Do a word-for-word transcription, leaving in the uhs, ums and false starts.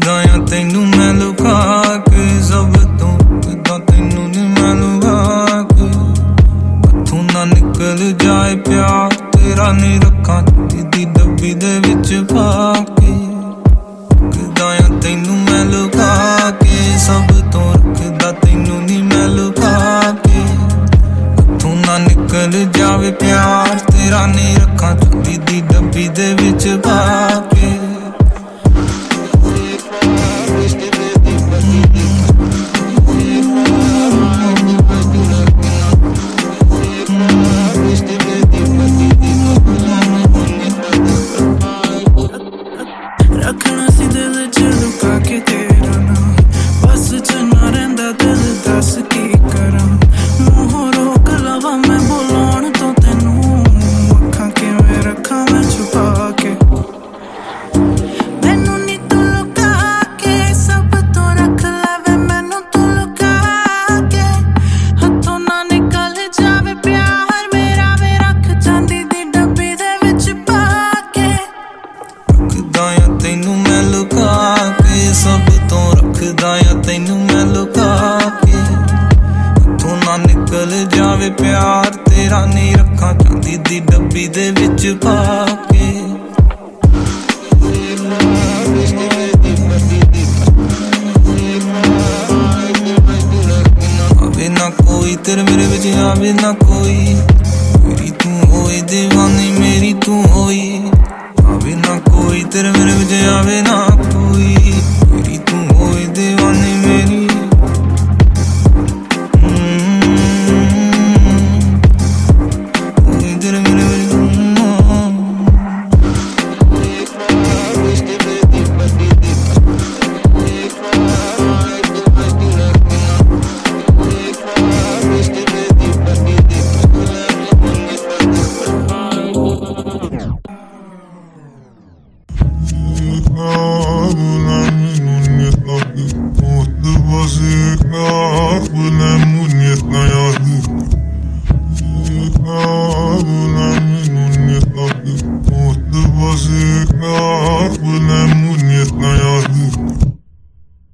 रखदा आ तैनू मैं लुका के सब तो रखदा तैनू नी मैं लुका के हथों ना निकल जाए प्यार तेरा नहीं रखा दी डब्बी दे विच पा के रखदा आ तैनू मैं लुका के सब तो रखदा तैनू नी मैं लुका के हथों ना निकल जावे प्यार तेरा नहीं रखा दी दी डब्बी दे विच पा के रखना सी दिल च लुका के तेरा नाम बस च ना रहिंदा दिल दस की करा मूंहों रोक लवा मैं बुलाउण तो तैनू अखां किवें रखां मैं छुपा के मैनू नी तू लुका के सब तो रख लवे मैनू तू लुका के हथों ना निकल जावे प्यार मेरा वे रख जांदी दी डब्बी दे विच पा के रखदा आ तैनू मैं लुका के सब तो रखदा आ तैनू मैं लुका के हथों ना निकल जावे प्यार तेरा नहीं रखा चांदी दी डब्बी दे विच पा के आवे ना कोई तेरे मेरे विच आवे ना कोई मेरी तू होए दीवानी मेरी तू होई आवे ना कोई तेरे मेरे विच आवे ना कोई मेरी तू होए दीवानी मेरी होए तेरे मेरे विच Was it